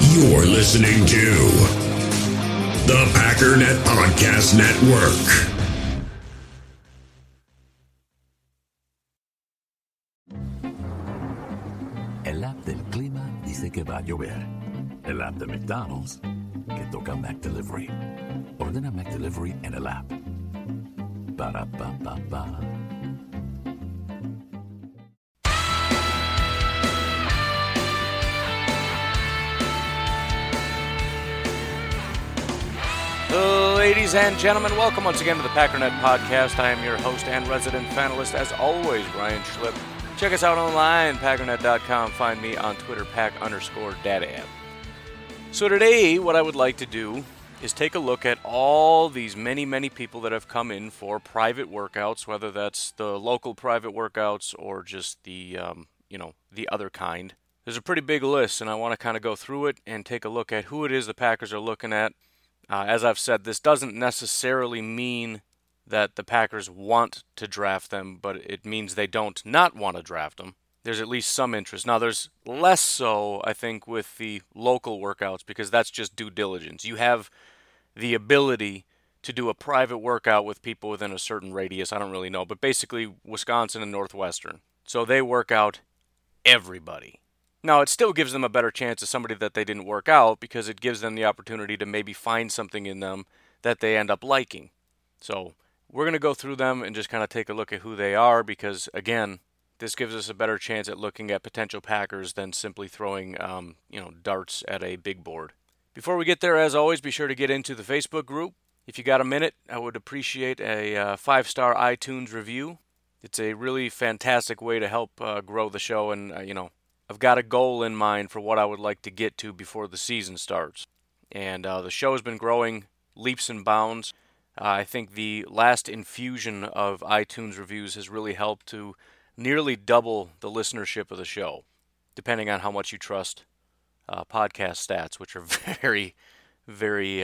You're listening to the Packernet Podcast Network. El app del clima dice que va a llover. El app de McDonald's que toca McDelivery. Ordena McDelivery en el app. Para pa pa pa. Ladies and gentlemen, welcome once again to the Packernet Podcast. I am your host and resident panelist, as always, Ryan Schlip. Check us out online, packernet.com. Find me on Twitter, pack_data. So today, what I would like to do is take a look at all these many people that have come in for private workouts, whether that's the local private workouts or just the, the other kind. There's a pretty big list, and I want to kind of go through it and take a look at who it is the Packers are looking at. As I've said, this doesn't necessarily mean that the Packers want to draft them, but it means they don't not want to draft them. There's at least some interest. Now, there's less so, I think, with the local workouts, because that's just due diligence. You have the ability to do a private workout with people within a certain radius. I don't really know, but basically Wisconsin and Northwestern. So they work out everybody. Now, it still gives them a better chance of somebody that they didn't work out, because it gives them the opportunity to maybe find something in them that they end up liking. So we're going to go through them and just kind of take a look at who they are, because, again, this gives us a better chance at looking at potential Packers than simply throwing, darts at a big board. Before we get there, as always, be sure to get into the Facebook group. If you got a minute, I would appreciate a 5-star iTunes review. It's a really fantastic way to help grow the show, and, I've got a goal in mind for what I would like to get to before the season starts. And the show has been growing leaps and bounds. I think the last infusion of iTunes reviews has really helped to nearly double the listenership of the show, depending on how much you trust podcast stats, which are very, very,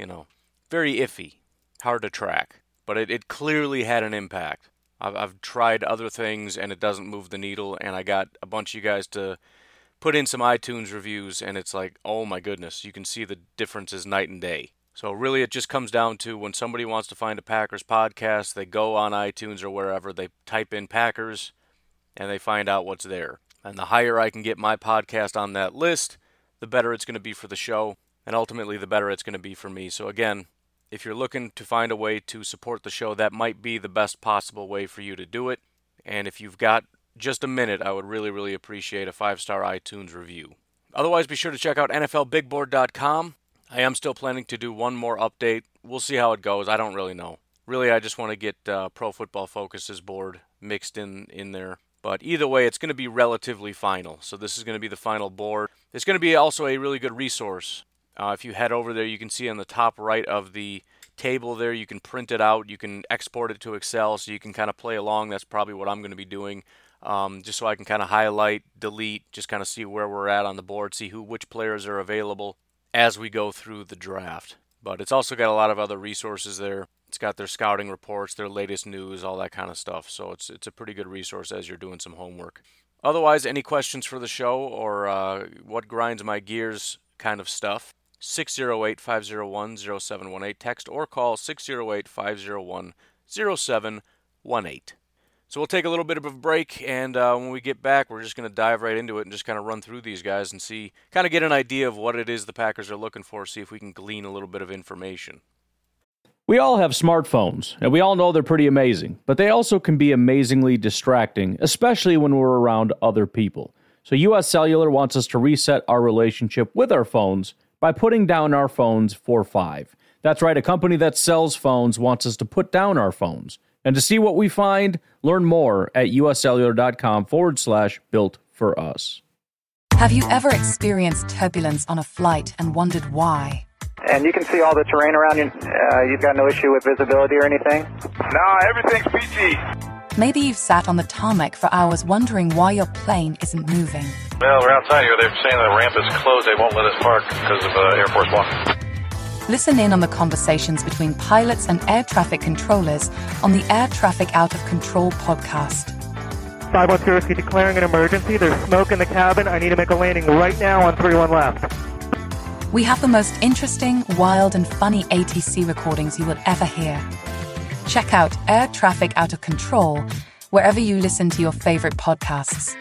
very iffy, hard to track. But it clearly had an impact. I've tried other things, and it doesn't move the needle, and I got a bunch of you guys to put in some iTunes reviews, and it's like, oh my goodness, you can see the differences night and day. So really, it just comes down to when somebody wants to find a Packers podcast, they go on iTunes or wherever, they type in Packers, and they find out what's there. And the higher I can get my podcast on that list, the better it's going to be for the show, and ultimately the better it's going to be for me. So again, if you're looking to find a way to support the show, that might be the best possible way for you to do it. And if you've got just a minute, I would really, really appreciate a 5-star iTunes review. Otherwise, be sure to check out NFLBigBoard.com. I am still planning to do one more update. We'll see how it goes. I don't really know. Really, I just want to get Pro Football Focus's board mixed in there. But either way, it's going to be relatively final. So this is going to be the final board. It's going to be also a really good resource. If you head over there, you can see on the top right of the table there, you can print it out, you can export it to Excel, so you can kind of play along. That's probably what I'm going to be doing, just so I can kind of highlight, delete, just kind of see where we're at on the board, see which players are available as we go through the draft. But it's also got a lot of other resources there. It's got their scouting reports, their latest news, all that kind of stuff. So it's a pretty good resource as you're doing some homework. Otherwise, any questions for the show or what grinds my gears kind of stuff, 608-501-0718. Text or call 608-501-0718. So we'll take a little bit of a break, and when we get back, we're just going to dive right into it and just kind of run through these guys and see, kind of get an idea of what it is the Packers are looking for, see if we can glean a little bit of information. We all have smartphones, and we all know they're pretty amazing, but they also can be amazingly distracting, especially when we're around other people. So US Cellular wants us to reset our relationship with our phones by putting down our phones for $5. That's right, a company that sells phones wants us to put down our phones. And to see what we find, learn more at uscellular.com/built for us. Have you ever experienced turbulence on a flight and wondered why? And you can see all the terrain around you. You've got no issue with visibility or anything? No, everything's peachy. Maybe you've sat on the tarmac for hours wondering why your plane isn't moving. Well, we're outside here. They're saying the ramp is closed. They won't let us park because of Air Force One. Listen in on the conversations between pilots and air traffic controllers on the Air Traffic Out of Control podcast. 510 Whiskey declaring an emergency. There's smoke in the cabin. I need to make a landing right now on 31 left. We have the most interesting, wild, and funny ATC recordings you will ever hear. Check out Air Traffic Out of Control wherever you listen to your favorite podcasts.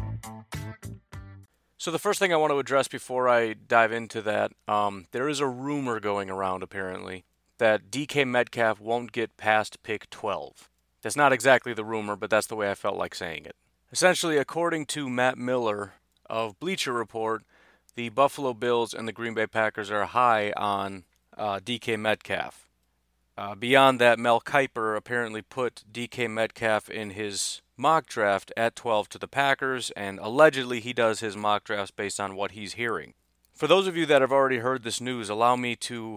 So the first thing I want to address before I dive into that, there is a rumor going around apparently that DK Metcalf won't get past pick 12. That's not exactly the rumor, but that's the way I felt like saying it. Essentially, according to Matt Miller of Bleacher Report, the Buffalo Bills and the Green Bay Packers are high on DK Metcalf. Beyond that, Mel Kiper apparently put DK Metcalf in his mock draft at 12 to the Packers, and allegedly he does his mock drafts based on what he's hearing. For those of you that have already heard this news, allow me to...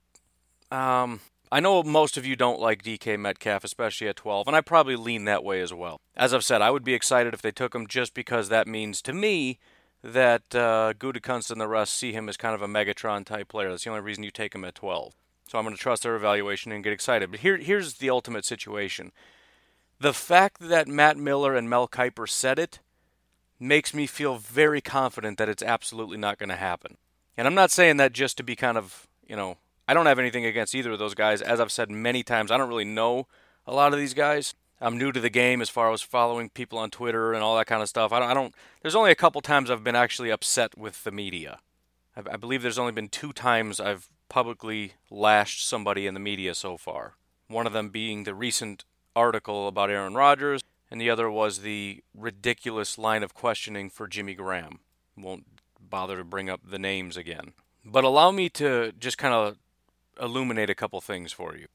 I know most of you don't like DK Metcalf, especially at 12, and I probably lean that way as well. As I've said, I would be excited if they took him just because that means to me that Gutekunst and the rest see him as kind of a Megatron-type player. That's the only reason you take him at 12. So I'm going to trust their evaluation and get excited. But here's the ultimate situation. The fact that Matt Miller and Mel Kiper said it makes me feel very confident that it's absolutely not going to happen. And I'm not saying that just to be kind of, I don't have anything against either of those guys. As I've said many times, I don't really know a lot of these guys. I'm new to the game as far as following people on Twitter and all that kind of stuff. There's only a couple times I've been actually upset with the media. I believe there's only been 2 times I've publicly lashed somebody in the media so far. One of them being the recent article about Aaron Rodgers, and the other was the ridiculous line of questioning for Jimmy Graham. Won't bother to bring up the names again. But allow me to just kind of illuminate a couple things for you.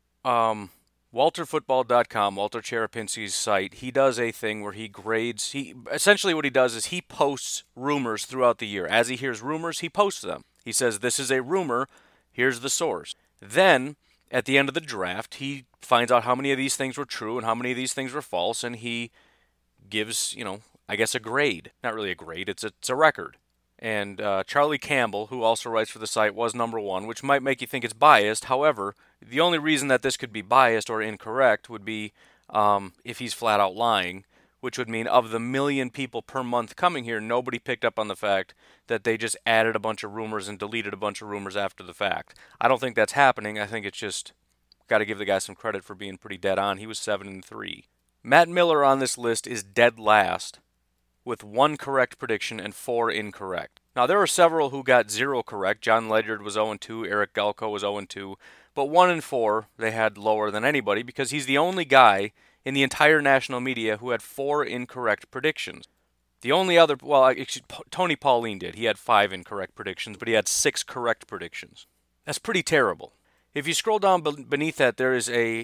WalterFootball.com, Walter Cherapinski's site, he does a thing where he grades. Essentially what he does is he posts rumors throughout the year. As he hears rumors, he posts them. He says, this is a rumor, here's the source. Then, at the end of the draft, he finds out how many of these things were true and how many of these things were false, and he gives, I guess a grade. Not really a grade, it's a record. And Charlie Campbell, who also writes for the site, was number 1, which might make you think it's biased. However, the only reason that this could be biased or incorrect would be if he's flat out lying, which would mean of the 1 million people per month coming here, nobody picked up on the fact that they just added a bunch of rumors and deleted a bunch of rumors after the fact. I don't think that's happening. I think it's just got to give the guy some credit for being pretty dead on. He was 7-3. Matt Miller on this list is dead last, with 1 correct prediction and 4 incorrect. Now, there were several who got 0 correct. John Ledyard was 0-2, Eric Galko was 0-2, but 1 and 4 they had lower than anybody because he's the only guy in the entire national media who had 4 incorrect predictions. The only other, Tony Pauline did. He had 5 incorrect predictions, but he had 6 correct predictions. That's pretty terrible. If you scroll down beneath that, there is a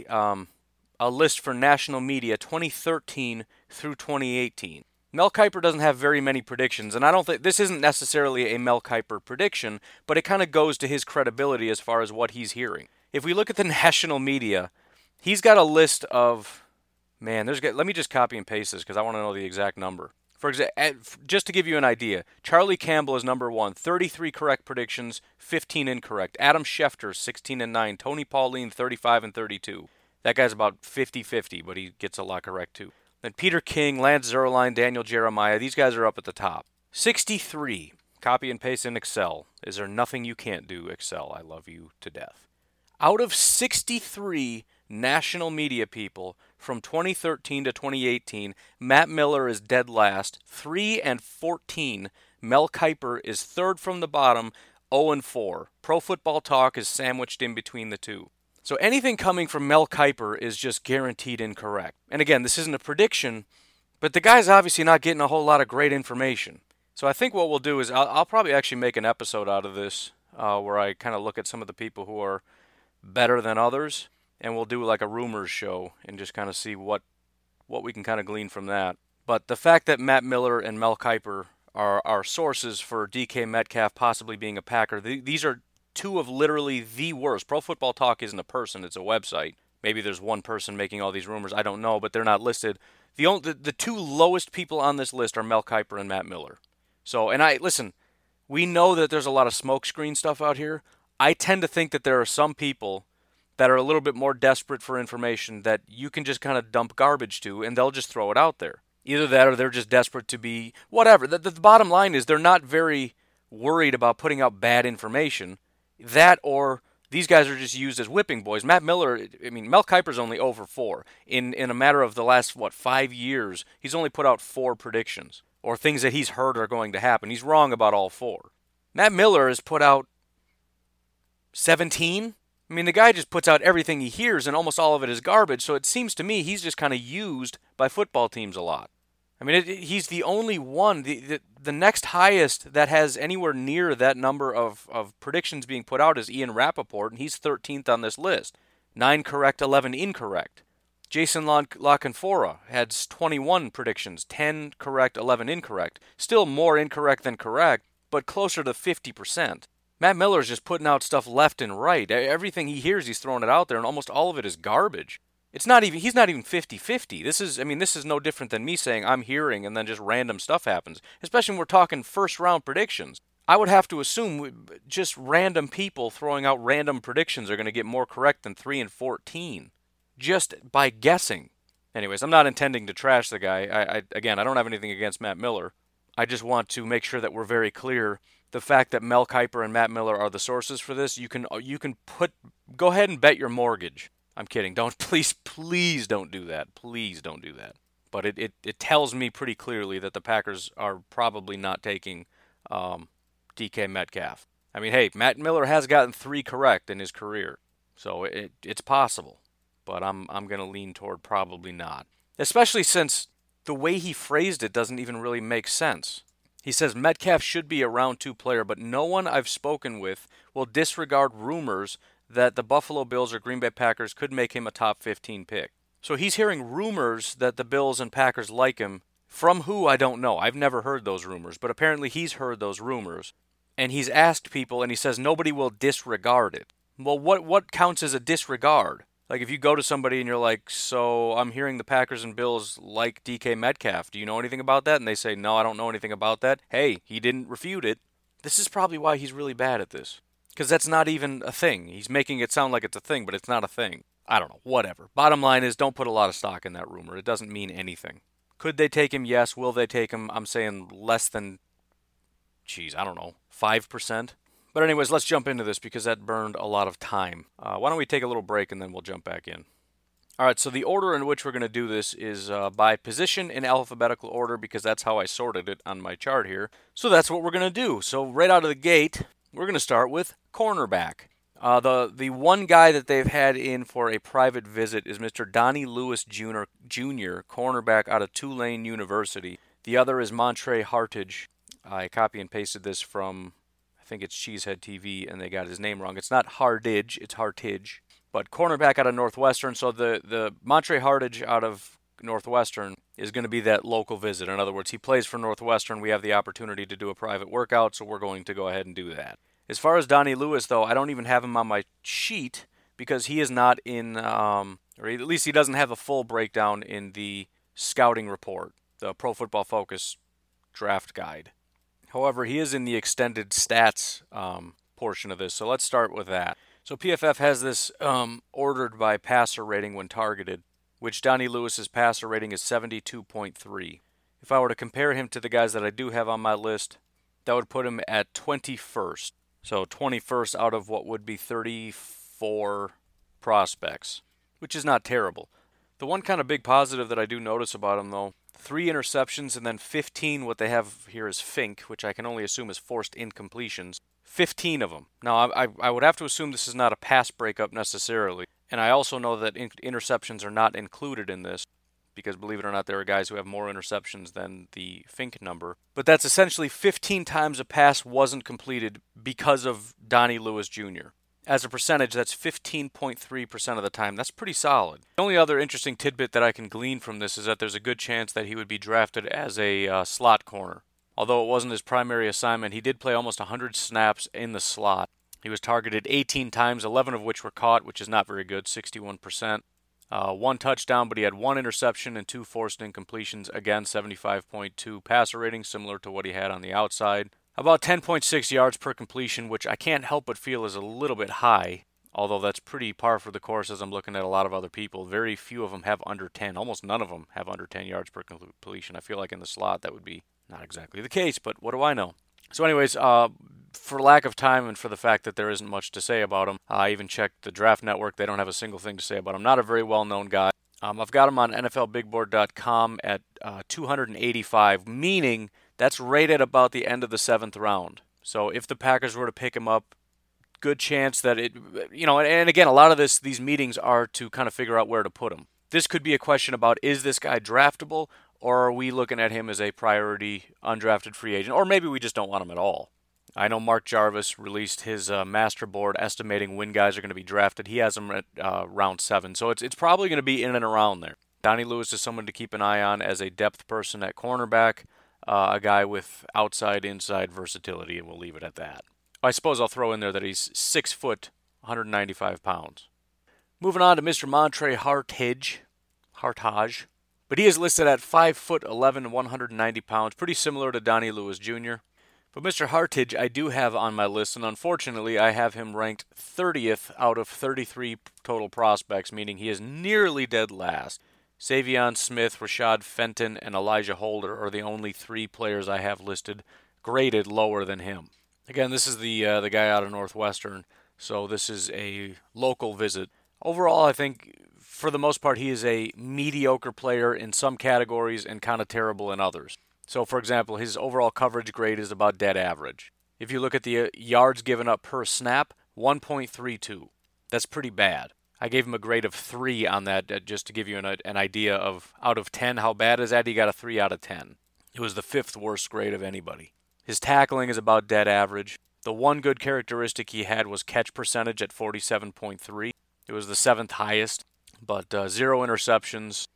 list for national media 2013 through 2018. Mel Kiper doesn't have very many predictions, and I don't think this isn't necessarily a Mel Kiper prediction, but it kind of goes to his credibility as far as what he's hearing. If we look at the national media, he's got a list of, let me just copy and paste this because I want to know the exact number. For example, just to give you an idea, Charlie Campbell is number 1, 33 correct predictions, 15 incorrect. Adam Schefter, 16-9. Tony Pauline, 35-32. That guy's about 50-50, but he gets a lot correct too. Then Peter King, Lance Zierlein, Daniel Jeremiah, these guys are up at the top. 63, copy and paste in Excel. Is there nothing you can't do, Excel? I love you to death. Out of 63 national media people from 2013 to 2018, Matt Miller is dead last, 3-14. Mel Kiper is third from the bottom, 0-4. Pro Football Talk is sandwiched in between the two. So anything coming from Mel Kiper is just guaranteed incorrect. And again, this isn't a prediction, but the guy's obviously not getting a whole lot of great information. So I think what we'll do is I'll probably actually make an episode out of this where I kind of look at some of the people who are better than others, and we'll do like a rumors show and just kind of see what we can kind of glean from that. But the fact that Matt Miller and Mel Kiper are our sources for DK Metcalf possibly being a Packer, these are 2 of literally the worst. Pro Football Talk isn't a person, it's a website. Maybe there's one person making all these rumors, I don't know, but they're not listed. The 2 lowest people on this list are Mel Kiper and Matt Miller. So, listen, we know that there's a lot of smokescreen stuff out here. I tend to think that there are some people that are a little bit more desperate for information that you can just kind of dump garbage to, and they'll just throw it out there. Either that or they're just desperate to be whatever. The bottom line is they're not very worried about putting out bad information. That or these guys are just used as whipping boys. Matt Miller, I mean, Mel Kiper's only over 4. In a matter of the last, 5 years, he's only put out 4 predictions, or things that he's heard are going to happen. He's wrong about all 4. Matt Miller has put out 17. I mean, the guy just puts out everything he hears, and almost all of it is garbage, so it seems to me he's just kind of used by football teams a lot. I mean, he's the only one. The next highest that has anywhere near that number of predictions being put out is Ian Rappaport, and he's 13th on this list. 9 correct, 11 incorrect. Jason La Canfora had 21 predictions, 10 correct, 11 incorrect. Still more incorrect than correct, but closer to 50%. Matt Miller's just putting out stuff left and right. Everything he hears, he's throwing it out there, and almost all of it is garbage. He's not even 50-50. This is no different than me saying I'm hearing and then just random stuff happens, especially when we're talking first round predictions. I would have to assume just random people throwing out random predictions are going to get more correct than 3 and 14 just by guessing. Anyways, I'm not intending to trash the guy. I don't have anything against Matt Miller. I just want to make sure that we're very clear. The fact that Mel Kiper and Matt Miller are the sources for this, you can go ahead and bet your mortgage. I'm kidding. Please don't do that. Please don't do that. But it tells me pretty clearly that the Packers are probably not taking DK Metcalf. I mean, hey, Matt Miller has gotten 3 correct in his career, so it's possible. But I'm going to lean toward probably not, especially since the way he phrased it doesn't even really make sense. He says Metcalf should be a round 2 player, but no one I've spoken with will disregard rumors that the Buffalo Bills or Green Bay Packers could make him a top 15 pick. So he's hearing rumors that the Bills and Packers like him. From who, I don't know. I've never heard those rumors, but apparently he's heard those rumors. And he's asked people, and he says nobody will disregard it. Well, what counts as a disregard? Like if you go to somebody and you're like, so I'm hearing the Packers and Bills like DK Metcalf. Do you know anything about that? And they say, no, I don't know anything about that. Hey, he didn't refute it. This is probably why he's really bad at this. Because that's not even a thing. He's making it sound like it's a thing, but it's not a thing. I don't know. Whatever. Bottom line is, don't put a lot of stock in that rumor. It doesn't mean anything. Could they take him? Yes. Will they take him? I'm saying less than, 5%. But anyways, let's jump into this because that burned a lot of time. Why don't we take a little break and then we'll jump back in. All right, so the order in which we're going to do this is by position in alphabetical order because that's how I sorted it on my chart here. So that's what we're going to do. So right out of the gate, we're going to start with cornerback. The one guy that they've had in for a private visit is Mr. Donnie Lewis Jr., cornerback out of Tulane University. The other is Montre Hartage. I copy and pasted this from, I think it's Cheesehead TV, and they got his name wrong. It's not Hardage, it's Hartage. But cornerback out of Northwestern, so the Montre Hartage out of Northwestern is going to be that local visit. In other words, he plays for Northwestern. We have the opportunity to do a private workout, so we're going to go ahead and do that. As far as Donnie Lewis, though, I don't even have him on my sheet because he is not in, or at least he doesn't have a full breakdown in the scouting report, the Pro Football Focus draft guide. However, he is in the extended stats portion of this, so let's start with that. So PFF has this ordered by passer rating when targeted, which Donnie Lewis's passer rating is 72.3. If I were to compare him to the guys that I do have on my list, that would put him at 21st. So 21st out of what would be 34 prospects, which is not terrible. The one kind of big positive that I do notice about him, though, 3 interceptions and then 15, what they have here is Fink, which I can only assume is forced incompletions. 15 of them. Now, I would have to assume this is not a pass breakup necessarily. And I also know that interceptions are not included in this, because believe it or not, there are guys who have more interceptions than the Fink number. But that's essentially 15 times a pass wasn't completed because of Donnie Lewis Jr. As a percentage, that's 15.3% of the time. That's pretty solid. The only other interesting tidbit that I can glean from this is that there's a good chance that he would be drafted as a slot corner. Although it wasn't his primary assignment, he did play almost 100 snaps in the slot. He was targeted 18 times, 11 of which were caught, which is not very good, 61%. 1 touchdown, but he had 1 interception and 2 forced incompletions. Again, 75.2 passer rating, similar to what he had on the outside. About 10.6 yards per completion, which I can't help but feel is a little bit high, although that's pretty par for the course as I'm looking at a lot of other people. Very few of them have under 10. Almost none of them have under 10 yards per completion. I feel like in the slot that would be not exactly the case, but what do I know? So anyways, for lack of time and for the fact that there isn't much to say about him, I even checked the Draft Network. They don't have a single thing to say about him. Not a very well-known guy. I've got him on NFLBigBoard.com at 285, meaning that's right at about the end of the 7th round. So if the Packers were to pick him up, good chance that it, and again, a lot of these meetings are to kind of figure out where to put him. This could be a question about, is this guy draftable, or are we looking at him as a priority undrafted free agent, or maybe we just don't want him at all. I know Mark Jarvis released his master board estimating when guys are going to be drafted. He has them at round 7, so it's probably going to be in and around there. Donnie Lewis is someone to keep an eye on as a depth person at cornerback, a guy with outside-inside versatility, and we'll leave it at that. I suppose I'll throw in there that he's 6 foot, 195 pounds. Moving on to Mr. Montre Hartage, but he is listed at 5 foot 11, 190 pounds, pretty similar to Donnie Lewis Jr., but Mr. Hartage I do have on my list, and unfortunately I have him ranked 30th out of 33 total prospects, meaning he is nearly dead last. Savion Smith, Rashad Fenton, and Elijah Holder are the only 3 players I have listed graded lower than him. Again, this is the guy out of Northwestern, so this is a local visit. Overall, I think for the most part he is a mediocre player in some categories and kind of terrible in others. So, for example, his overall coverage grade is about dead average. If you look at the yards given up per snap, 1.32. That's pretty bad. I gave him a grade of 3 on that just to give you an idea of out of 10 how bad is that. He got a 3 out of 10. It was the 5th worst grade of anybody. His tackling is about dead average. The one good characteristic he had was catch percentage at 47.3. It was the 7th highest, but 0 interceptions,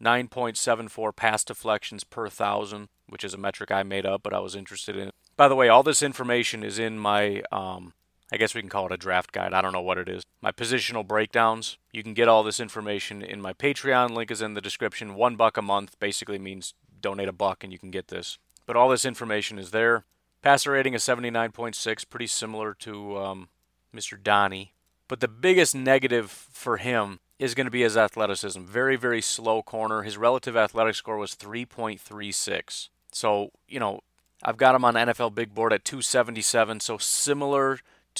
9.74 pass deflections per 1,000, which is a metric I made up, but I was interested in. By the way, all this information is in my, I guess we can call it a draft guide. I don't know what it is. My positional breakdowns. You can get all this information in my Patreon. Link is in the description. $1 a month basically means donate $1 and you can get this. But all this information is there. Passer rating is 79.6, pretty similar to Mr. Donnie. But the biggest negative for him is going to be his athleticism. Very, very slow corner. His relative athletic score was 3.36. So, I've got him on NFL Big Board at 277, so similar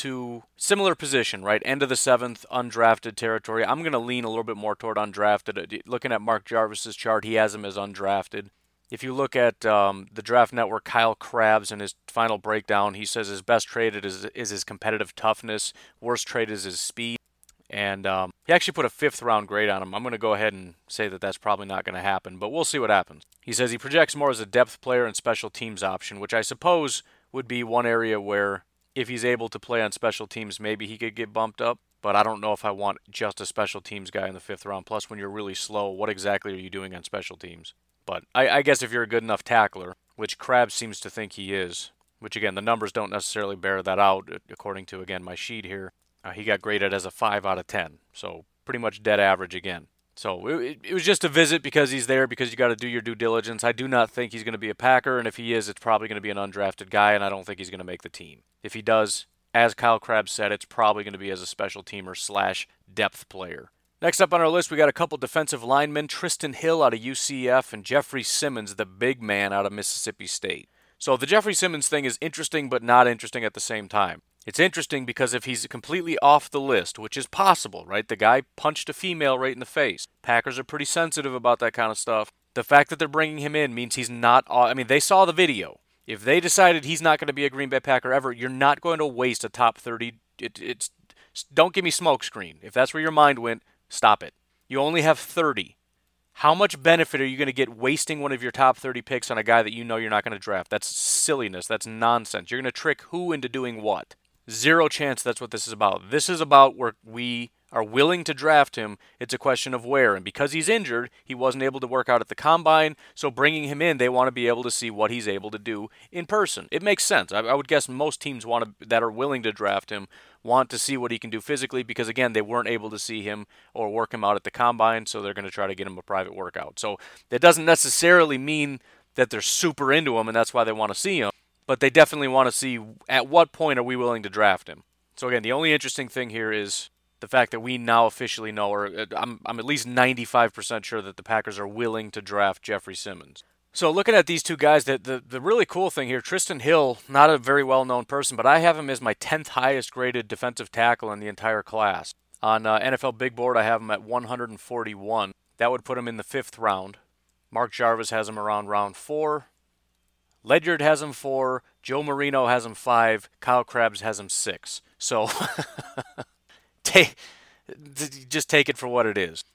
position, right? End of the 7th, undrafted territory. I'm going to lean a little bit more toward undrafted. Looking at Mark Jarvis's chart, he has him as undrafted. If you look at the Draft Network, Kyle Krabs in his final breakdown, he says his best trait is his competitive toughness. Worst trait is his speed. And he actually put a 5th round grade on him. I'm going to go ahead and say that that's probably not going to happen, but we'll see what happens. He says he projects more as a depth player and special teams option, which I suppose would be one area where if he's able to play on special teams, maybe he could get bumped up. But I don't know if I want just a special teams guy in the 5th round. Plus, when you're really slow, what exactly are you doing on special teams? But I guess if you're a good enough tackler, which Krabs seems to think he is, which again, the numbers don't necessarily bear that out, according to, again, my sheet here. He got graded as a 5 out of 10, so pretty much dead average again. So it was just a visit because he's there, because you got to do your due diligence. I do not think he's going to be a Packer, and if he is, it's probably going to be an undrafted guy, and I don't think he's going to make the team. If he does, as Kyle Krabs said, it's probably going to be as a special teamer / depth player. Next up on our list, we got a couple defensive linemen, Tristan Hill out of UCF and Jeffrey Simmons, the big man out of Mississippi State. So the Jeffrey Simmons thing is interesting but not interesting at the same time. It's interesting because if he's completely off the list, which is possible, right? The guy punched a female right in the face. Packers are pretty sensitive about that kind of stuff. The fact that they're bringing him in means he's not... they saw the video. If they decided he's not going to be a Green Bay Packer ever, you're not going to waste a top 30. Don't give me smokescreen. If that's where your mind went, stop it. You only have 30. How much benefit are you going to get wasting one of your top 30 picks on a guy that you know you're not going to draft? That's silliness. That's nonsense. You're going to trick who into doing what? Zero chance that's what this is about. This is about where we are willing to draft him. It's a question of where. And because he's injured, he wasn't able to work out at the combine. So bringing him in, they want to be able to see what he's able to do in person. It makes sense. I would guess most teams that are willing to draft him want to see what he can do physically because, again, they weren't able to see him or work him out at the combine, so they're going to try to get him a private workout. So that doesn't necessarily mean that they're super into him and that's why they want to see him. But they definitely want to see at what point are we willing to draft him. So again, the only interesting thing here is the fact that we now officially know, or I'm at least 95% sure that the Packers are willing to draft Jeffrey Simmons. So looking at these two guys, the really cool thing here, Trysten Hill, not a very well-known person, but I have him as my 10th highest graded defensive tackle in the entire class. On NFL Big Board, I have him at 141. That would put him in the 5th round. Mark Jarvis has him around round 4. Ledyard has him 4. Joe Marino has him 5. Kyle Krabs has him 6. So just take it for what it is.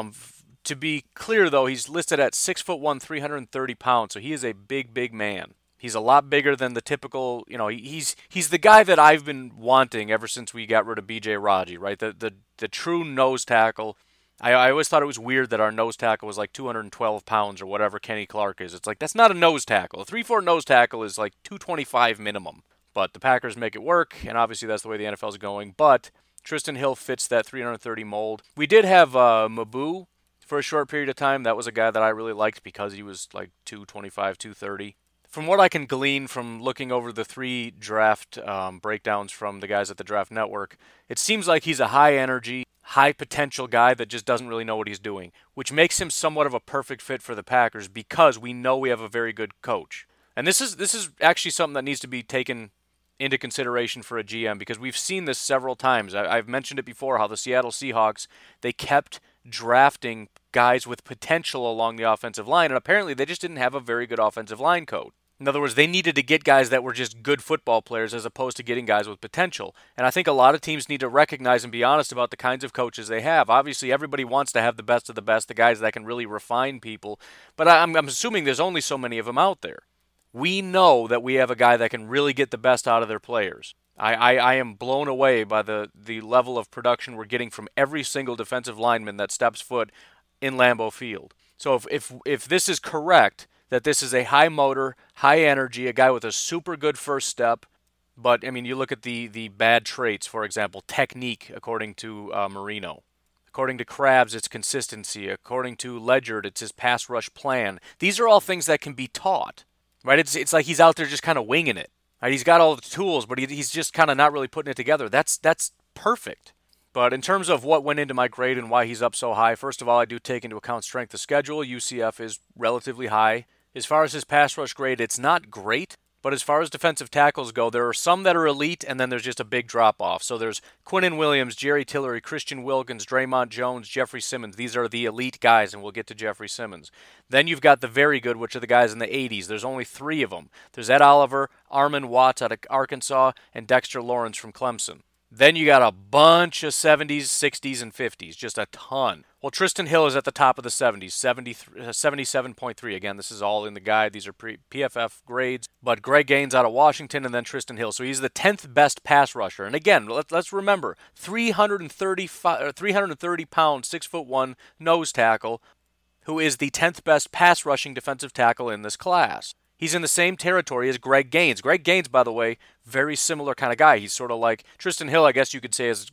To be clear, though, he's listed at 6'1", 330 pounds, so he is a big man. He's a lot bigger than the typical, he's the guy that I've been wanting ever since we got rid of B.J. Raji, right? The true nose tackle. I always thought it was weird that our nose tackle was like 212 pounds or whatever Kenny Clark is. It's like, that's not a nose tackle. A 3-4 nose tackle is like 225 minimum. But the Packers make it work, and obviously that's the way the NFL is going. But Trysten Hill fits that 330 mold. We did have Mabu for a short period of time. That was a guy that I really liked because he was like 225, 230. From what I can glean from looking over the 3 draft breakdowns from the guys at the Draft Network, it seems like he's a high-energy, high-potential guy that just doesn't really know what he's doing, which makes him somewhat of a perfect fit for the Packers because we know we have a very good coach. And this is actually something that needs to be taken into consideration for a GM because we've seen this several times. I've mentioned it before, how the Seattle Seahawks, they kept drafting guys with potential along the offensive line, and apparently they just didn't have a very good offensive line coach. In other words, they needed to get guys that were just good football players as opposed to getting guys with potential. And I think a lot of teams need to recognize and be honest about the kinds of coaches they have. Obviously, everybody wants to have the best of the best, the guys that can really refine people, but I'm assuming there's only so many of them out there. We know that we have a guy that can really get the best out of their players. I am blown away by the level of production we're getting from every single defensive lineman that steps foot in Lambeau Field. So if this is correct, that this is a high motor, high energy, a guy with a super good first step, but I mean, you look at the bad traits, for example, technique, according to Marino. According to Krabs, it's consistency. According to Ledyard, it's his pass rush plan. These are all things that can be taught, right? It's like he's out there just kind of winging it. Right? He's got all the tools, but he's just kind of not really putting it together. That's perfect. But in terms of what went into my grade and why he's up so high, first of all, I do take into account strength of schedule. UCF is relatively high. As far as his pass rush grade, it's not great. But as far as defensive tackles go, there are some that are elite, and then there's just a big drop-off. So there's Quinnen Williams, Jerry Tillery, Christian Wilkins, Draymond Jones, Jeffrey Simmons. These are the elite guys, and we'll get to Jeffrey Simmons. Then you've got the very good, which are the guys in the 80s. There's only 3 of them. There's Ed Oliver, Armand Watts out of Arkansas, and Dexter Lawrence from Clemson. Then you got a bunch of 70s, 60s, and 50s, just a ton. Well, Trysten Hill is at the top of the 70s, 77.3. Again, this is all in the guide. These are PFF grades. But Greg Gaines out of Washington and then Trysten Hill. So he's the 10th best pass rusher. And again, let's remember, 330 pound, 6'1" nose tackle, who is the 10th best pass rushing defensive tackle in this class. He's in the same territory as Greg Gaines. Greg Gaines, by the way, very similar kind of guy. He's sort of like Trysten Hill, I guess you could say, is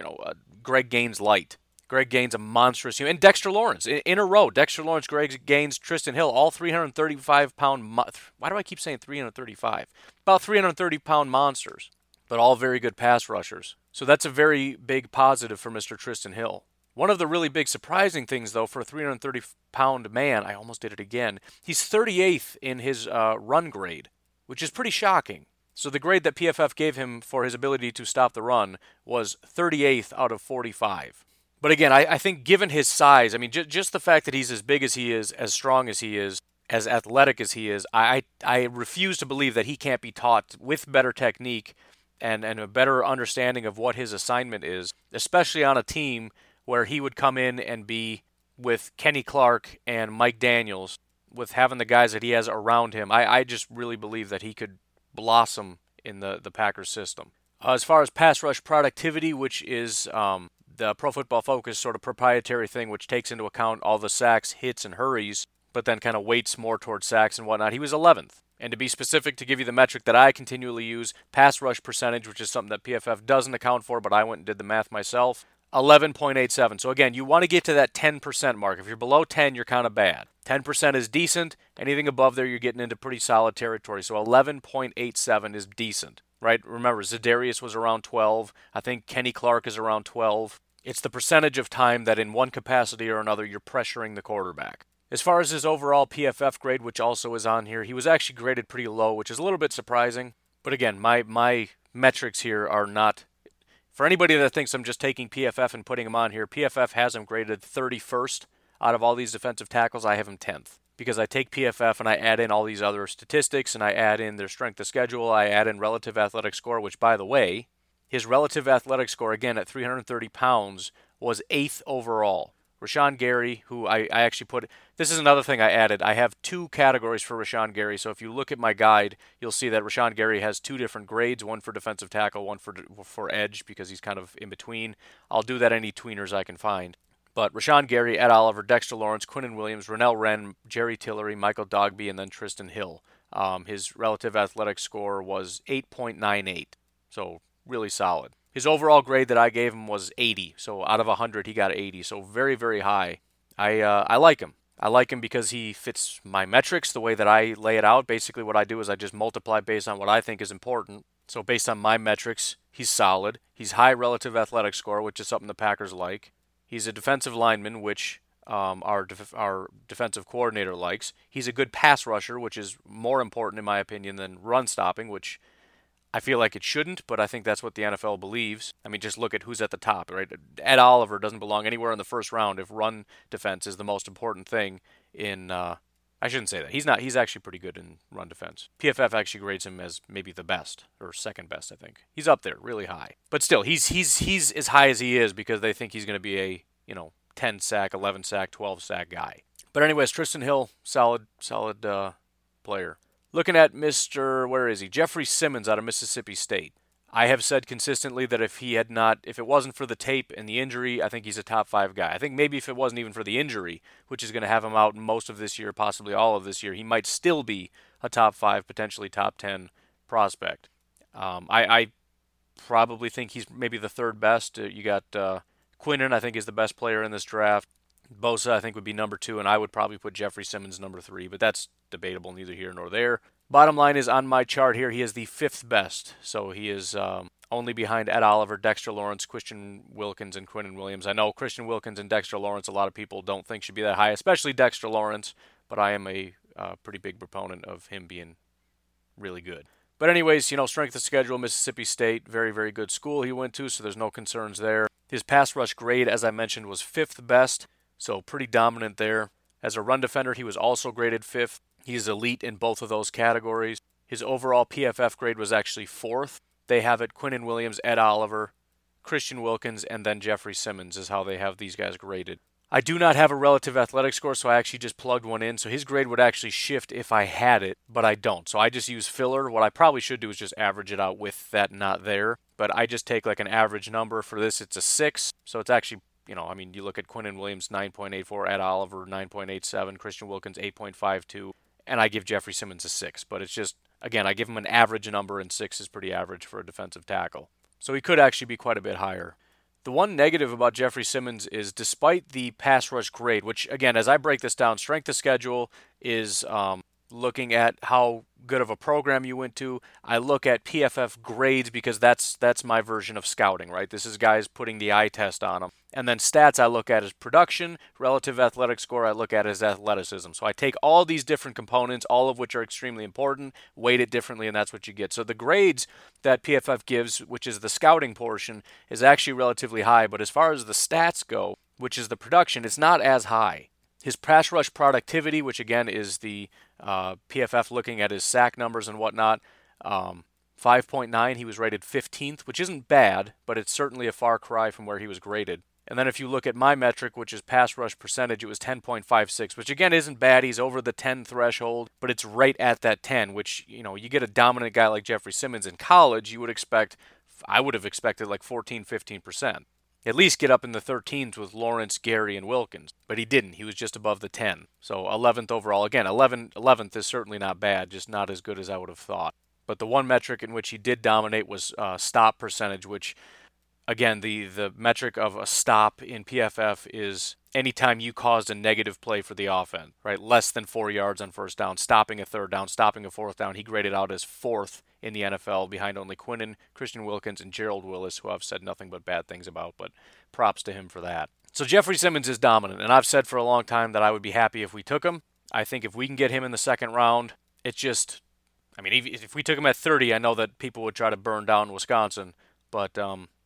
Greg Gaines light. Greg Gaines, a monstrous human. And Dexter Lawrence, in a row. Dexter Lawrence, Greg Gaines, Trysten Hill, all 335-pound... Why do I keep saying 335? About 330-pound monsters, but all very good pass rushers. So that's a very big positive for Mr. Trysten Hill. One of the really big surprising things, though, for a 330-pound man, I almost did it again, he's 38th in his run grade, which is pretty shocking. So the grade that PFF gave him for his ability to stop the run was 38th out of 45. But again, I think given his size, I mean, just the fact that he's as big as he is, as strong as he is, as athletic as he is, I refuse to believe that he can't be taught with better technique and a better understanding of what his assignment is, especially on a team where he would come in and be with Kenny Clark and Mike Daniels, with having the guys that he has around him. I just really believe that he could blossom in the Packers system. As far as pass rush productivity, which is the Pro Football Focus sort of proprietary thing, which takes into account all the sacks, hits, and hurries, but then kind of weights more towards sacks and whatnot, he was 11th. And to be specific, to give you the metric that I continually use, pass rush percentage, which is something that PFF doesn't account for, but I went and did the math myself, 11.87. So again, you want to get to that 10% mark. If you're below 10, you're kind of bad. 10% is decent. Anything above there, you're getting into pretty solid territory. So 11.87 is decent, right? Remember, Za'Darius was around 12. I think Kenny Clark is around 12. It's the percentage of time that in one capacity or another, you're pressuring the quarterback. As far as his overall PFF grade, which also is on here, he was actually graded pretty low, which is a little bit surprising. But again, my metrics here are not... For anybody that thinks I'm just taking PFF and putting him on here, PFF has him graded 31st out of all these defensive tackles. I have him 10th because I take PFF and I add in all these other statistics and I add in their strength of schedule. I add in relative athletic score, which, by the way, his relative athletic score, again, at 330 pounds, was 8th overall. Rashawn Gary, who I actually put... This is another thing I added. I have 2 categories for Rashawn Gary, so if you look at my guide, you'll see that Rashawn Gary has 2 different grades, one for defensive tackle, one for edge, because he's kind of in between. I'll do that any tweeners I can find. But Rashawn Gary, Ed Oliver, Dexter Lawrence, Quinnen Williams, Rennell Wren, Jerry Tillery, Michael Dogby, and then Tristan Hill. His relative athletic score was 8.98, so really solid. His overall grade that I gave him was 80, so out of 100 he got 80, so very, very high. I like him. I like him because he fits my metrics the way that I lay it out. Basically what I do is I just multiply based on what I think is important. So based on my metrics, he's solid. He's high relative athletic score, which is something the Packers like. He's a defensive lineman, which our defensive coordinator likes. He's a good pass rusher, which is more important in my opinion than run stopping, which I feel like it shouldn't, but I think that's what the NFL believes. I mean, just look at who's at the top, right? Ed Oliver doesn't belong anywhere in the first round if run defense is the most important thing in... I shouldn't say that. He's actually pretty good in run defense. PFF actually grades him as maybe the best, or second best, I think. He's up there, really high. But still, he's as high as he is because they think he's going to be a, 10 sack, 11 sack, 12 sack guy. But anyways, Tristan Hill, solid player. Looking at Jeffrey Simmons out of Mississippi State. I have said consistently that if it wasn't for the tape and the injury, I think he's a top 5 guy. I think maybe if it wasn't even for the injury, which is going to have him out most of this year, possibly all of this year, he might still be a top 5, potentially top 10 prospect. I probably think he's maybe the 3rd best. You got Quinnen, I think, is the best player in this draft. Bosa, I think, would be number 2, and I would probably put Jeffrey Simmons number 3, but that's debatable, neither here nor there. Bottom line is, on my chart here, he is the 5th best, so he is only behind Ed Oliver, Dexter Lawrence, Christian Wilkins, and Quinnen Williams. I know Christian Wilkins and Dexter Lawrence, a lot of people don't think should be that high, especially Dexter Lawrence, but I am a pretty big proponent of him being really good. But anyways, strength of schedule, Mississippi State, very, very good school he went to, so there's no concerns there. His pass rush grade, as I mentioned, was 5th best. So pretty dominant there. As a run defender, he was also graded 5th. He's elite in both of those categories. His overall PFF grade was actually 4th. They have it Quinnen Williams, Ed Oliver, Christian Wilkins, and then Jeffrey Simmons is how they have these guys graded. I do not have a relative athletic score, so I actually just plugged one in. So his grade would actually shift if I had it, but I don't. So I just use filler. What I probably should do is just average it out with that not there. But I just take like an average number. For this, it's a 6. So it's actually... you look at Quinnen Williams, 9.84, Ed Oliver, 9.87, Christian Wilkins, 8.52, and I give Jeffrey Simmons a 6. But it's just, again, I give him an average number, and 6 is pretty average for a defensive tackle. So he could actually be quite a bit higher. The one negative about Jeffrey Simmons is despite the pass rush grade, which, again, as I break this down, strength of schedule is looking at how good of a program you went to. I look at PFF grades because that's my version of scouting, right? This is guys putting the eye test on them. And then stats I look at as production, relative athletic score I look at as athleticism. So I take all these different components, all of which are extremely important, weight it differently, and that's what you get. So the grades that PFF gives, which is the scouting portion, is actually relatively high. But as far as the stats go, which is the production, it's not as high. His pass rush productivity, which again is the PFF looking at his sack numbers and whatnot, 5.9, he was rated 15th, which isn't bad, but it's certainly a far cry from where he was graded. And then if you look at my metric, which is pass rush percentage, it was 10.56, which again isn't bad. He's over the 10 threshold, but it's right at that 10, which, you get a dominant guy like Jeffrey Simmons in college, I would have expected like 14, 15%. At least get up in the 13s with Lawrence, Gary, and Wilkins. But he didn't. He was just above the 10. So 11th overall. Again, 11th is certainly not bad, just not as good as I would have thought. But the one metric in which he did dominate was stop percentage, which, again, the metric of a stop in PFF is anytime you caused a negative play for the offense, right? Less than 4 yards on first down, stopping a third down, stopping a fourth down. He graded out as 4th in the NFL behind only Quinnen, Christian Wilkins, and Gerald Willis, who I've said nothing but bad things about, but props to him for that. So Jeffrey Simmons is dominant, and I've said for a long time that I would be happy if we took him. I think if we can get him in the second round, it's just, I mean, if we took him at 30, I know that people would try to burn down Wisconsin, but,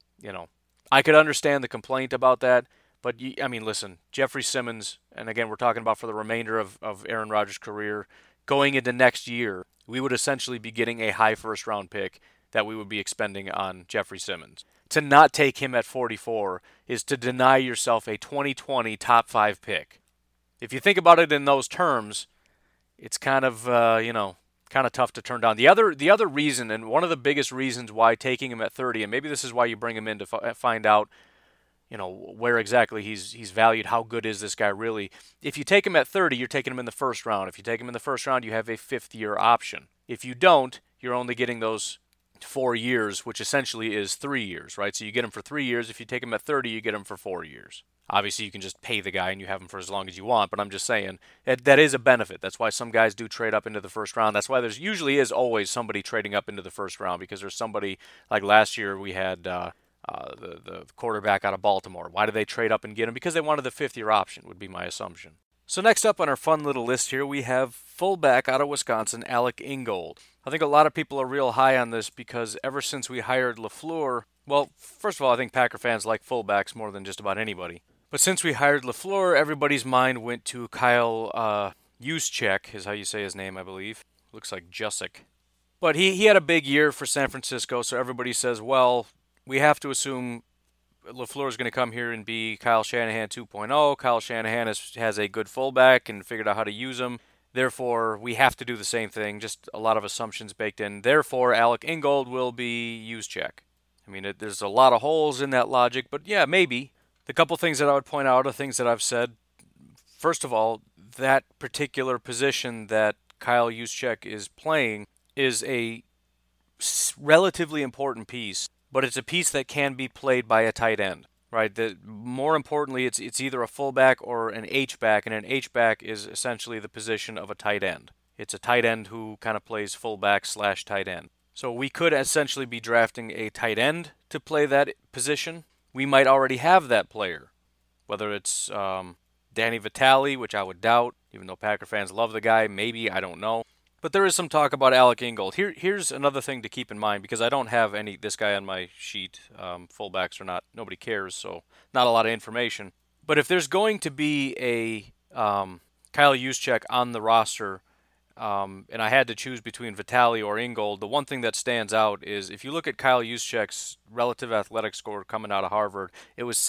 I could understand the complaint about that. But, I mean, listen, Jeffrey Simmons, and again, we're talking about for the remainder of Aaron Rodgers' career, going into next year, we would essentially be getting a high first-round pick that we would be expending on Jeffrey Simmons. To not take him at 44 is to deny yourself a 2020 top 5 pick. If you think about it in those terms, it's kind of, kind of tough to turn down. The other reason, and one of the biggest reasons why taking him at 30, and maybe this is why you bring him in to find out, where exactly he's valued, how good is this guy really. If you take him at 30, you're taking him in the first round. If you take him in the first round, you have a 5th-year option. If you don't, you're only getting those 4 years, which essentially is 3 years, right? So you get him for 3 years. If you take him at 30, you get him for 4 years. Obviously, you can just pay the guy and you have him for as long as you want, but I'm just saying that is a benefit. That's why some guys do trade up into the first round. That's why there's usually is always somebody trading up into the first round, because there's somebody, like last year we had the quarterback out of Baltimore. Why did they trade up and get him? Because they wanted the 5th-year option, would be my assumption. So next up on our fun little list here, we have fullback out of Wisconsin, Alec Ingold. I think a lot of people are real high on this because ever since we hired LaFleur, well, first of all, I think Packer fans like fullbacks more than just about anybody. But since we hired LaFleur, everybody's mind went to Kyle Juszczyk, is how you say his name, I believe. Looks like Juszczyk. But he had a big year for San Francisco, so everybody says, well, we have to assume LaFleur is going to come here and be Kyle Shanahan 2.0. Kyle Shanahan has a good fullback and figured out how to use him. Therefore, we have to do the same thing. Just a lot of assumptions baked in. Therefore, Alec Ingold will be Juszczyk. I mean, there's a lot of holes in that logic, but yeah, maybe. The couple things that I would point out are things that I've said. First of all, that particular position that Kyle Juszczyk is playing is a relatively important piece, but it's a piece that can be played by a tight end, right? More importantly, it's either a fullback or an H-back, and an H-back is essentially the position of a tight end. It's a tight end who kind of plays fullback / tight end. So we could essentially be drafting a tight end to play that position. We might already have that player, whether it's Danny Vitale, which I would doubt, even though Packer fans love the guy, maybe, I don't know. But there is some talk about Alec Ingold. Here's another thing to keep in mind, because I don't have this guy on my sheet, fullbacks or not, nobody cares, so not a lot of information. But if there's going to be a Kyle Juszczyk on the roster, and I had to choose between Vitale or Ingold, the one thing that stands out is if you look at Kyle Juszczyk's relative athletic score coming out of Harvard, it was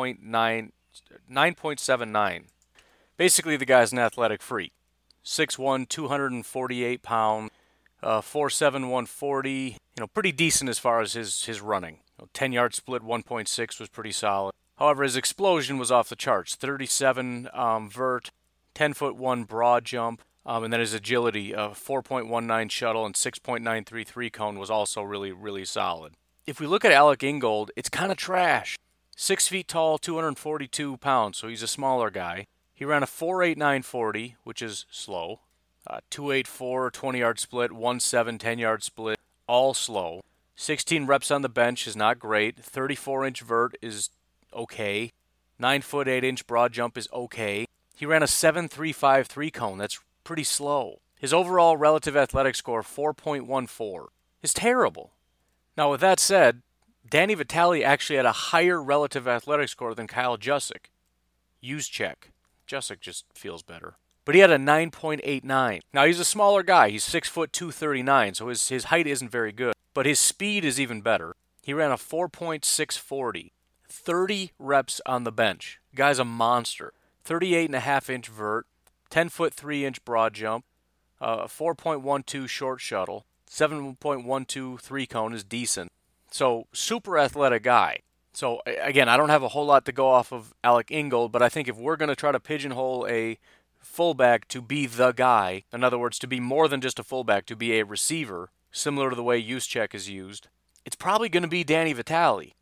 9.79. Basically, the guy's an athletic freak. 6'1", 248 pounds, 4'7", 140. Pretty decent as far as his running. 10-yard split, 1.6 was pretty solid. However, his explosion was off the charts. 37 vert, 10'1" broad jump, and then his agility, 4.19 shuttle and 6.933 cone was also really, really solid. If we look at Alec Ingold, it's kind of trash. 6 feet tall, 242 pounds, so he's a smaller guy. He ran a 4.89 40, which is slow. 2.84 20-yard split, 1.7 10-yard split, all slow. 16 reps on the bench is not great. 34-inch vert is okay. 9-foot 8-inch broad jump is okay. He ran a 7.35 3-cone. That's pretty slow. His overall relative athletic score, 4.14, is terrible. Now, with that said, Danny Vitale actually had a higher relative athletic score than Kyle Juszczyk. Juszczyk just feels better. But he had a 9.89. Now, he's a smaller guy. He's 6 foot 239, so his height isn't very good. But his speed is even better. He ran a 4.640. 30 reps on the bench. Guy's a monster. 38.5-inch vert, 10-foot 3-inch broad jump, 4.12 short shuttle, 7.12 3-cone is decent. So, super athletic guy. So, again, I don't have a whole lot to go off of Alec Ingold, but I think if we're going to try to pigeonhole a fullback to be the guy, in other words, to be more than just a fullback, to be a receiver, similar to the way Juszczyk is used, it's probably going to be Danny Vitale.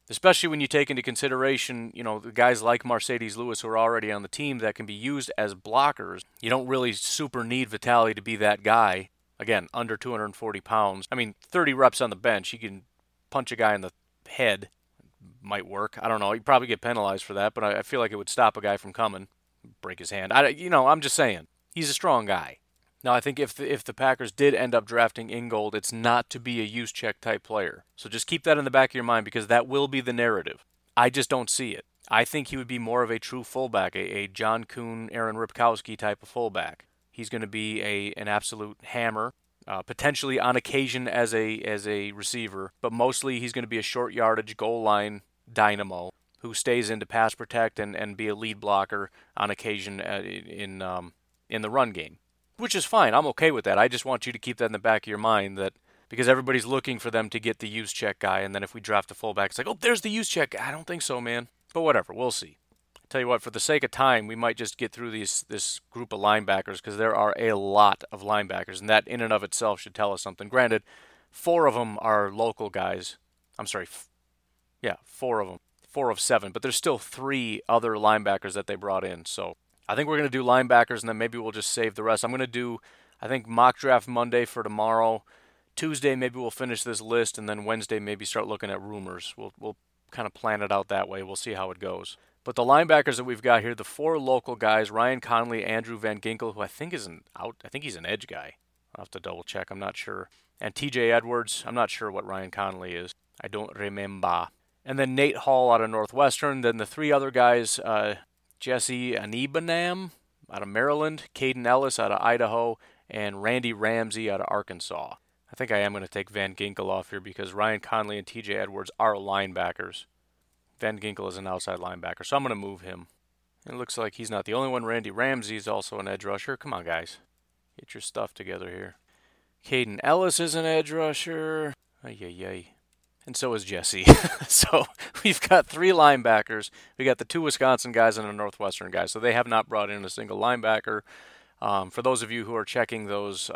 Especially when you take into consideration, the guys like Mercedes Lewis who are already on the team that can be used as blockers. You don't really super need Vitali to be that guy. Again, under 240 pounds. 30 reps on the bench. He can punch a guy in the head. Might work. I don't know. He'd probably get penalized for that, but I feel like it would stop a guy from coming. Break his hand. I'm just saying. He's a strong guy. Now, I think if the Packers did end up drafting Ingold, it's not to be a Juszczyk type player. So just keep that in the back of your mind because that will be the narrative. I just don't see it. I think he would be more of a true fullback, a John Kuhn, Aaron Ripkowski type of fullback. He's going to be an absolute hammer, potentially on occasion as a receiver, but mostly he's going to be a short yardage goal line dynamo who stays in to pass protect and be a lead blocker on occasion in the run game. Which is fine. I'm okay with that. I just want you to keep that in the back of your mind that because everybody's looking for them to get the Juszczyk guy, and then if we draft a fullback, it's like, oh, there's the Juszczyk guy. I don't think so, man. But whatever, we'll see. I'll tell you what, for the sake of time, we might just get through this group of linebackers because there are a lot of linebackers, and that in and of itself should tell us something. Granted, 4 of them are local guys. I'm sorry, 4 of them. 4 of 7, but there's still 3 other linebackers that they brought in, so I think we're going to do linebackers, and then maybe we'll just save the rest. I'm going to do, I think, mock draft Monday for tomorrow. Tuesday, maybe we'll finish this list, and then Wednesday, maybe start looking at rumors. We'll kind of plan it out that way. We'll see how it goes. But the linebackers that we've got here, the 4 local guys, Ryan Conley, Andrew Van Ginkel, who I think he's an edge guy. I'll have to double check. I'm not sure. And TJ Edwards. I'm not sure what Ryan Conley is. I don't remember. And then Nate Hall out of Northwestern. Then the 3 other guys, Jesse Anibanam out of Maryland, Caden Ellis out of Idaho, and Randy Ramsey out of Arkansas. I think I am going to take Van Ginkel off here because Ryan Conley and TJ Edwards are linebackers. Van Ginkel is an outside linebacker, so I'm going to move him. It looks like he's not the only one. Randy Ramsey is also an edge rusher. Come on, guys. Get your stuff together here. Caden Ellis is an edge rusher. Ay. And so is Jesse. So we've got 3 linebackers. We got the 2 Wisconsin guys and a Northwestern guy. So they have not brought in a single linebacker. For those of you who are checking those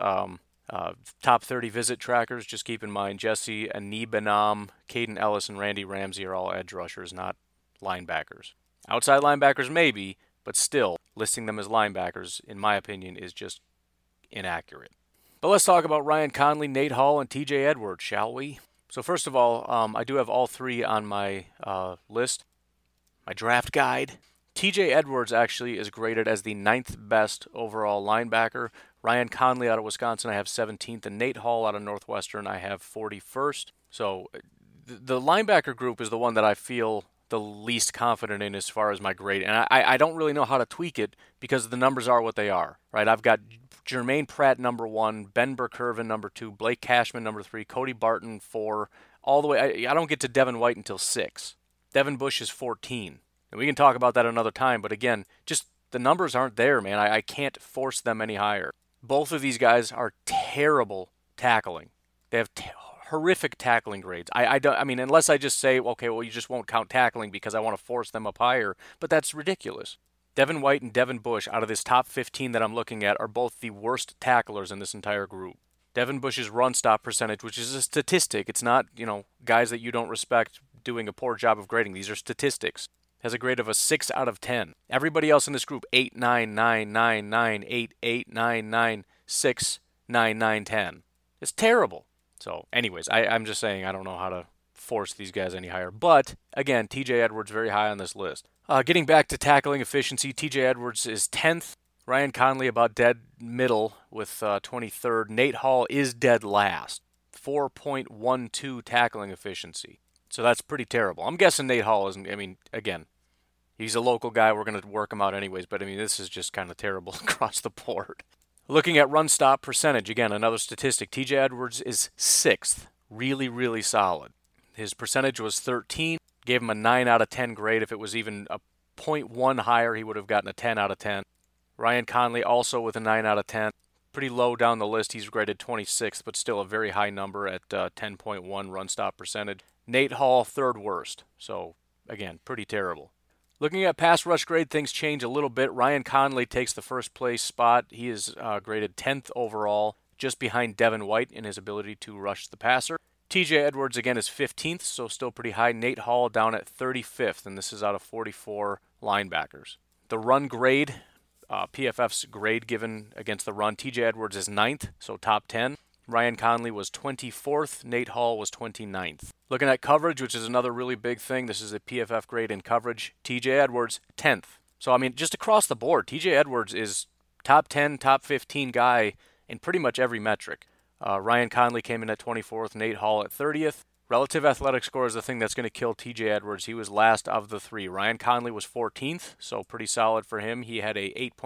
top 30 visit trackers, just keep in mind Jesse Anibanam, Caden Ellis, and Randy Ramsey are all edge rushers, not linebackers. Outside linebackers maybe, but still, listing them as linebackers, in my opinion, is just inaccurate. But let's talk about Ryan Conley, Nate Hall, and TJ Edwards, shall we? So first of all, I do have all 3 on my list, my draft guide. TJ Edwards actually is graded as the 9th best overall linebacker. Ryan Conley out of Wisconsin, I have 17th, and Nate Hall out of Northwestern, I have 41st. So the linebacker group is the one that I feel the least confident in as far as my grade. And I don't really know how to tweak it because the numbers are what they are, right? I've got Jermaine Pratt, number 1, Ben Burkervin, number 2, Blake Cashman, number 3, Cody Barton, 4, all the way. I don't get to Devin White until 6. Devin Bush is 14. And we can talk about that another time, but again, just the numbers aren't there, man. I can't force them any higher. Both of these guys are terrible tackling. They have horrific tackling grades. I mean, unless I just say, okay, well, you just won't count tackling because I want to force them up higher, but that's ridiculous. Devin White and Devin Bush, out of this top 15 that I'm looking at, are both the worst tacklers in this entire group. Devin Bush's run stop percentage, which is a statistic, it's not, guys that you don't respect doing a poor job of grading. These are statistics. Has a grade of a 6 out of 10. Everybody else in this group, 8, 9, 9, 9, 9, 8, 8, 9, 9, 6, 9, 9, 10. It's terrible. So, anyways, I'm just saying I don't know how to force these guys any higher. But, again, TJ Edwards very high on this list. Getting back to tackling efficiency, TJ Edwards is 10th. Ryan Conley about dead middle with 23rd. Nate Hall is dead last. 4.12 tackling efficiency. So that's pretty terrible. I'm guessing Nate Hall isn't, again, he's a local guy. We're going to work him out anyways. But, this is just kind of terrible across the board. Looking at run stop percentage, again, another statistic. TJ Edwards is 6th. Really, really solid. His percentage was 13. Gave him a 9 out of 10 grade. If it was even a 0.1 higher, he would have gotten a 10 out of 10. Ryan Conley also with a 9 out of 10. Pretty low down the list. He's graded 26th, but still a very high number at 10.1 run stop percentage. Nate Hall, 3rd worst. So, again, pretty terrible. Looking at pass rush grade, things change a little bit. Ryan Conley takes the first place spot. He is graded 10th overall, just behind Devin White in his ability to rush the passer. TJ Edwards, again, is 15th, so still pretty high. Nate Hall down at 35th, and this is out of 44 linebackers. The run grade, PFF's grade given against the run, TJ Edwards is 9th, so top 10. Ryan Conley was 24th. Nate Hall was 29th. Looking at coverage, which is another really big thing, this is a PFF grade in coverage. TJ Edwards, 10th. So, I mean, just across the board, TJ Edwards is top 10, top 15 guy in pretty much every metric. Ryan Conley came in at 24th, Nate Hall at 30th. Relative athletic score is the thing that's going to kill TJ Edwards. He was last of the three. Ryan Conley was 14th, so pretty solid for him. He had a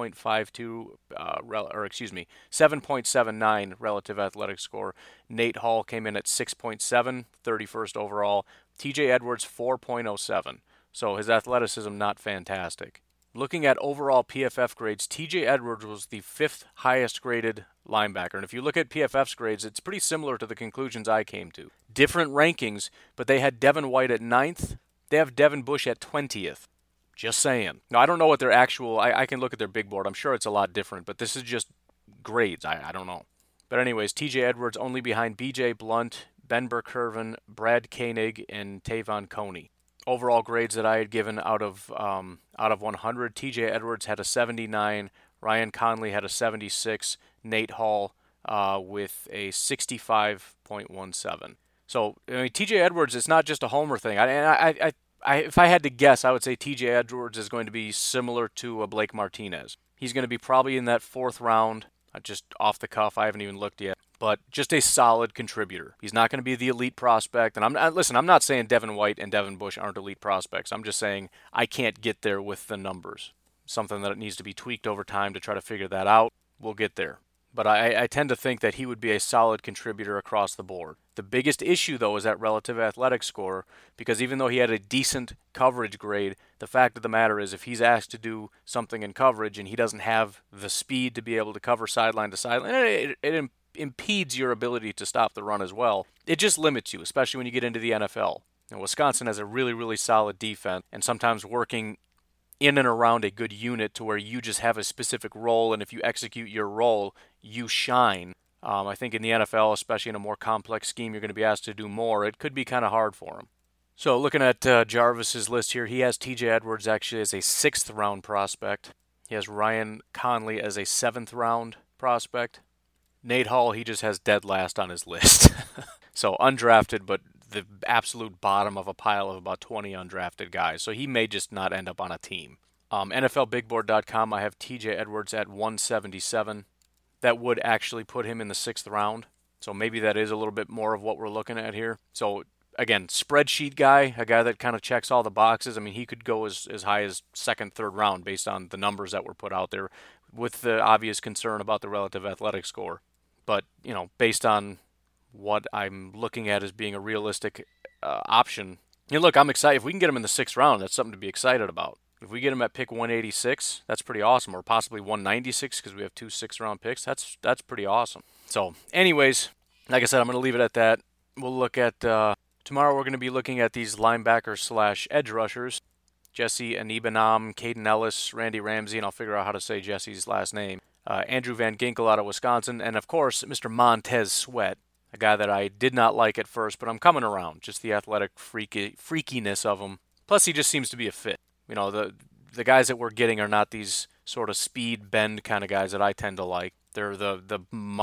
7.79 relative athletic score. Nate Hall came in at 6.7, 31st overall. TJ Edwards 4.07. So his athleticism not fantastic. Looking at overall PFF grades, TJ Edwards was the 5th highest graded linebacker. And if you look at PFF's grades, it's pretty similar to the conclusions I came to. Different rankings, but they had Devin White at 9th. They have Devin Bush at 20th. Just saying. Now, I don't know what their actual... I can look at their big board. I'm sure it's a lot different, but this is just grades. I don't know. But anyways, TJ Edwards only behind BJ Blunt, Ben Burkervin, Brad Koenig, and Tavon Coney. Overall grades that I had given out of 100, TJ Edwards had a 79, Ryan Conley had a 76, Nate Hall with a 65.17. So, I mean, TJ Edwards, it's not just a homer thing. If I had to guess, I would say TJ Edwards is going to be similar to a Blake Martinez. He's going to be probably in that 4th round, just off the cuff. I haven't even looked yet. But just a solid contributor. He's not going to be the elite prospect. And I'm not saying Devin White and Devin Bush aren't elite prospects. I'm just saying I can't get there with the numbers. Something that needs to be tweaked over time to try to figure that out. We'll get there. But I tend to think that he would be a solid contributor across the board. The biggest issue, though, is that relative athletic score, because even though he had a decent coverage grade, the fact of the matter is if he's asked to do something in coverage and he doesn't have the speed to be able to cover sideline to sideline, it impedes your ability to stop the run as well. It just limits you, especially when you get into the NFL. And Wisconsin has a really, really solid defense, and sometimes working in and around a good unit to where you just have a specific role, and if you execute your role, you shine. I think in the NFL, especially in a more complex scheme, you're going to be asked to do more. It could be kind of hard for him. So looking at Jarvis's list here, he has TJ Edwards actually as a 6th round prospect. He has Ryan Conley as a 7th round prospect. Nate Hall, he just has dead last on his list. So undrafted, but the absolute bottom of a pile of about 20 undrafted guys. So he may just not end up on a team. NFLBigBoard.com, I have TJ Edwards at 177. That would actually put him in the 6th round. So maybe that is a little bit more of what we're looking at here. So again, spreadsheet guy, a guy that kind of checks all the boxes. I mean, he could go as high as 2nd, 3rd round based on the numbers that were put out there with the obvious concern about the relative athletic score. But, you know, based on what I'm looking at as being a realistic option, you know, look, I'm excited. If we can get him in the 6th round, that's something to be excited about. If we get him at pick 186, that's pretty awesome. Or possibly 196 because we have 2 6th-round picks. That's pretty awesome. So, anyways, like I said, I'm going to leave it at that. We'll look at, tomorrow we're going to be looking at these linebacker/edge rushers. Jesse Anibanam, Caden Ellis, Randy Ramsey, and I'll figure out how to say Jesse's last name. Andrew Van Ginkel out of Wisconsin, and of course, Mr. Montez Sweat, a guy that I did not like at first, but I'm coming around. Just the athletic freakiness of him. Plus, he just seems to be a fit. You know, the guys that we're getting are not these sort of speed bend kind of guys that I tend to like. They're the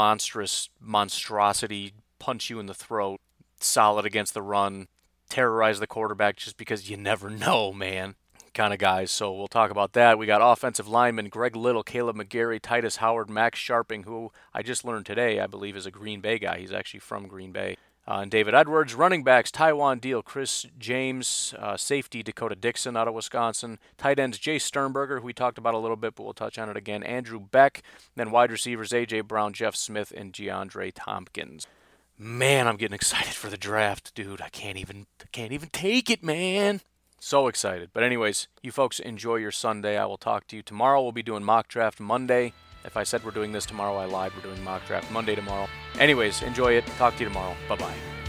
monstrosity, punch you in the throat, solid against the run, terrorize the quarterback just because you never know, man, kind of guys. So we'll talk about that. We got offensive linemen Greg Little, Caleb McGarry, Titus Howard, Max Sharping, who I just learned today, I believe, is a Green Bay guy. He's actually from Green Bay. And David Edwards. Running backs, Tywan Deal, Chris James, safety, Dakota Dixon out of Wisconsin. Tight ends, Jay Sternberger, who we talked about a little bit, but we'll touch on it again. Andrew Beck. Then wide receivers, A.J. Brown, Jeff Smith, and DeAndre Tompkins. Man, I'm getting excited for the draft, dude. I can't even take it, man. So excited. But anyways, you folks enjoy your Sunday. I will talk to you tomorrow. We'll be doing mock draft Monday. If I said we're doing this tomorrow, I lied. We're doing mock draft Monday tomorrow. Anyways, enjoy it. Talk to you tomorrow. Bye-bye.